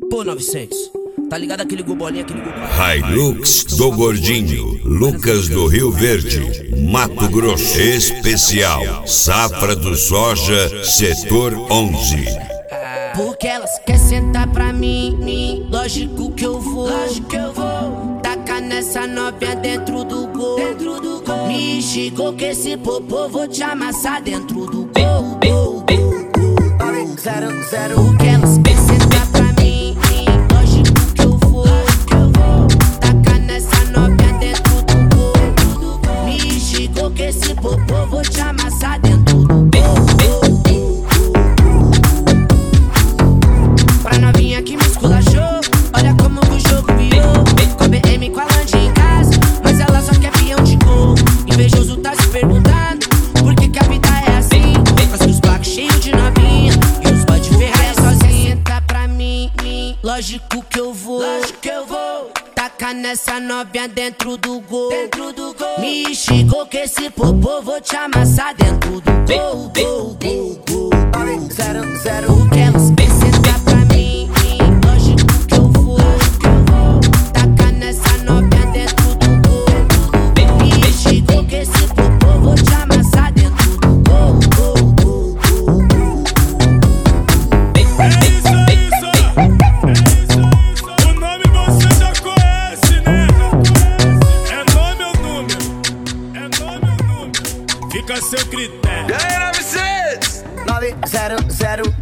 Pô, 900, tá ligado aquele Bolinha que ligou pra... Hilux do Gordinho, Lucas do Rio Verde, Mato Grosso. Especial, safra do soja, setor 11. Porque elas querem sentar pra mim, lógico que eu vou, tacar nessa novinha dentro do gol, Me xingou que esse popô vou te amassar dentro do gol, Porque elas querem sentar pra mim, lógico que eu vou, tacar nessa novinha dentro do gol, Me xingou que esse popô vou te amassar dentro do gol. Que me esculachou, olha como que o jogo virou. Com a BM com a Land em casa, mas ela só quer peão de gol. Invejoso tá se perguntando por que a vida é assim. Com os blacks cheios de novinha e os boy de ferraia sozinho. Senta pra mim, lógico que eu vou, tacar nessa novinha dentro do gol, Me xingou que esse popô vou te amassar dentro do gol, Porque elas pensam sentar pra mim, fica a seu critério. E aí, 900? 900.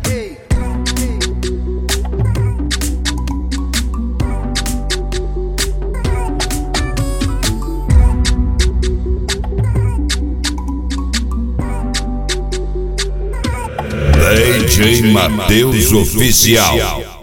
DJ Matheus Oficial.